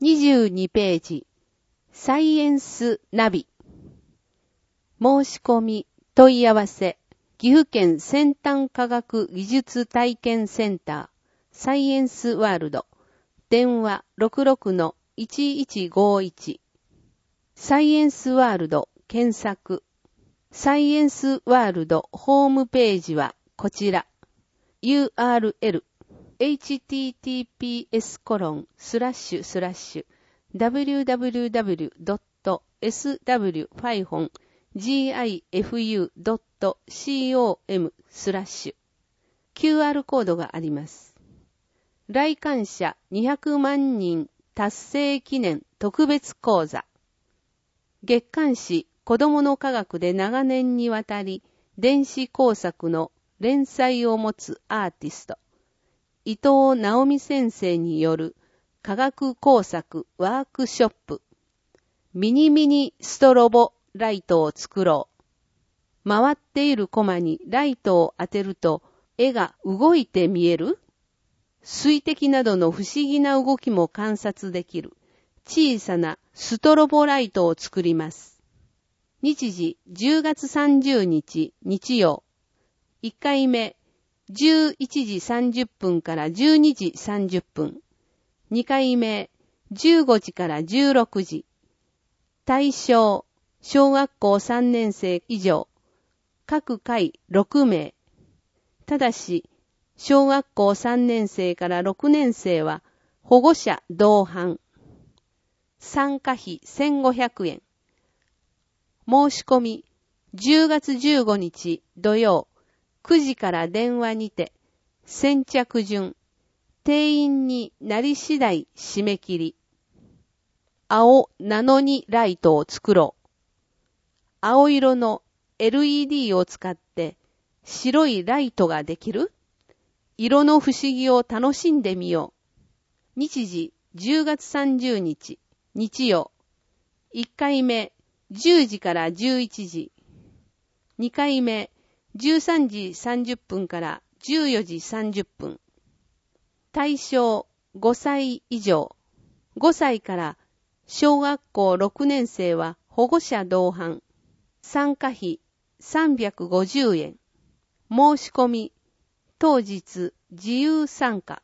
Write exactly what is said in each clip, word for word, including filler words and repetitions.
にじゅうにページ、サイエンスナビ。申し込み、問い合わせ、岐阜県先端科学技術体験センター、サイエンスワールド、電話 ろくろくのいちいちごいち。サイエンスワールド検索。サイエンスワールドホームページはこちら。ユーアールエル エイチティーティーピーエスコロンスラッシュスラッシュダブリューダブリューダブリュードットエスダブリューハイフンジーアイエフユードットコムスラッシュ キューアール コードがあります。来館者にひゃくまんにん達成記念特別講座。月刊誌子供の科学で長年にわたり電子工作の連載を持つアーティスト、伊藤直美先生による科学工作ワークショップ。ミニミニストロボライトを作ろう。回っているコマにライトを当てると絵が動いて見える？水滴などの不思議な動きも観察できる小さなストロボライトを作ります。日時じゅうがつさんじゅうにち日曜。いっかいめじゅういちじさんじゅっぷんからじゅうにじさんじゅっぷん。にかいめじゅうごじからじゅうろくじ。対象小学校さんねんせい以上。各回ろくめい。ただし小学校さんねんせいからろくねんせいは保護者同伴。参加費せんごひゃくえん。申し込みじゅうがつじゅうごにち土曜くじから電話にて先着順。定員になり次第締め切り。青ナノにライトを作ろう。青色の エルイーディー を使って白いライトができる？色の不思議を楽しんでみよう。日時じゅうがつさんじゅうにち日曜。いっかいめじゅうじからじゅういちじ。にかいめじゅうさんじさんじゅっぷんからじゅうよじさんじゅっぷん。対象ごさい以上。ごさいから小学校ろくねんせいは保護者同伴。参加費さんびゃくごじゅうえん。申し込み当日自由参加。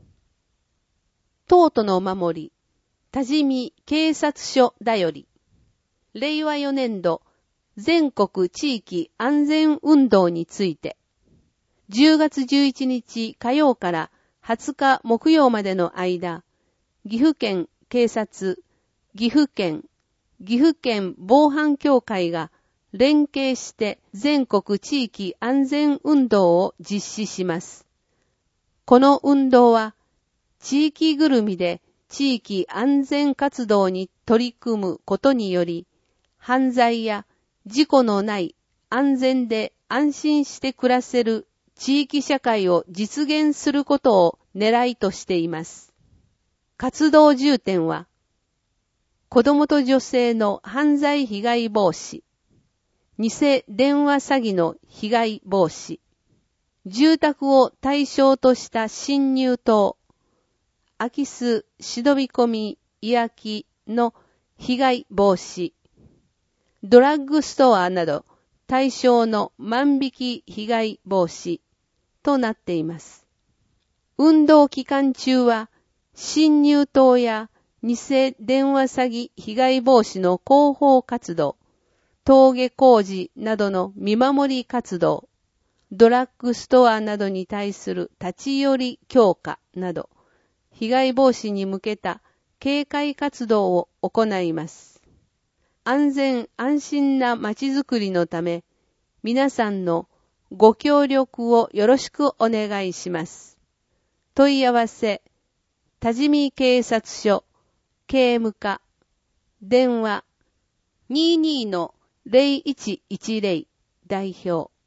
東都の守り多治見警察署だより。れいわよねんど全国地域安全運動について。じゅうがつじゅういちにち火曜からはつか木曜までの間、岐阜県警察、岐阜県、岐阜県防犯協会が連携して全国地域安全運動を実施します。この運動は地域ぐるみで地域安全活動に取り組むことにより、犯罪や事故のない安全で安心して暮らせる地域社会を実現することを狙いとしています。活動重点は、子供と女性の犯罪被害防止、偽電話詐欺の被害防止、住宅を対象とした侵入等、空き巣、忍び込み、居空きの被害防止、ドラッグストアなど対象の万引き被害防止となっています。運動期間中は侵入等や偽電話詐欺被害防止の広報活動、登下工事などの見守り活動、ドラッグストアなどに対する立ち寄り強化など、被害防止に向けた警戒活動を行います。安全安心なまちづくりのため、皆さんのご協力をよろしくお願いします。問い合わせ、多治見警察署、警務課、電話 にじゅうにのぜろいちいちぜろ 代表